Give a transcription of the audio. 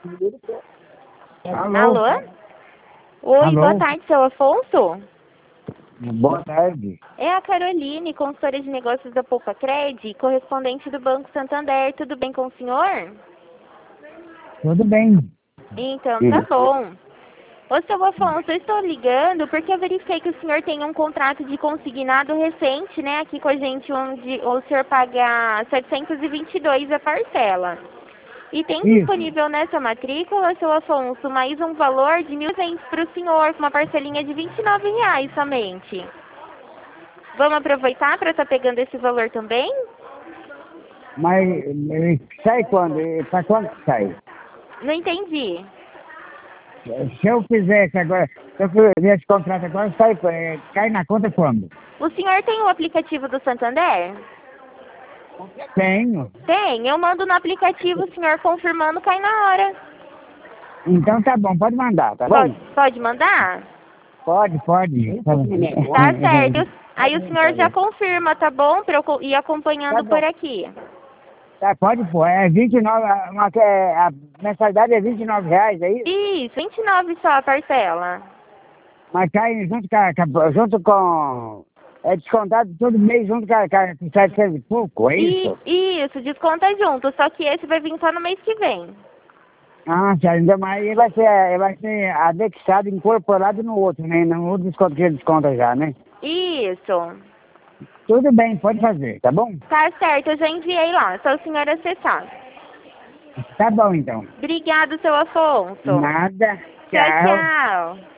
Alô? Alô? Oi, boa Alô? tarde, seu Afonso. Boa tarde. É a Caroline, consultora de negócios da Poupa Cred, correspondente do Banco Santander. Tudo bem com o senhor? Tudo bem. Então, tá Filho. bom. Ô, seu Afonso, eu estou ligando porque eu verifiquei que o senhor tem um contrato de consignado recente, né, aqui com a gente, onde o senhor paga 722 a parcela. E tem Isso. disponível nessa matrícula, seu Afonso, mais um valor de 1.200 para o senhor, com uma parcelinha de R$ 29 somente. Vamos aproveitar para estar pegando esse valor também? Mas sai quando? Para quando que sai? Não entendi. Se eu fizesse agora, se eu fizesse esse contrato agora, cai na conta quando? O senhor tem o aplicativo do Santander? Tenho. Tem, eu mando no aplicativo, o senhor confirmando, cai na hora. Então tá bom, pode mandar, tá Pode, bom? pode mandar? Pode. Tá certo. Aí o senhor já confirma, tá bom? Para eu ir acompanhando Tá por bom. aqui. Tá, pode pôr. É 29, a mensalidade é R$ 29, é isso? Isso, 29 só a parcela. Mas cai junto com... É descontado todo mês junto com 700 e pouco, é isso? Isso, desconta junto, só que esse vai vir só no mês que vem. Ah, sério, então, mas ele vai ser anexado, incorporado no outro, né? No outro desconto que ele desconta já, né? Isso. Tudo bem, pode fazer, tá bom? Tá certo, eu já enviei lá, só o senhor acessar. Tá bom, então. Obrigado, seu Afonso. Nada, Tchau, tchau. tchau.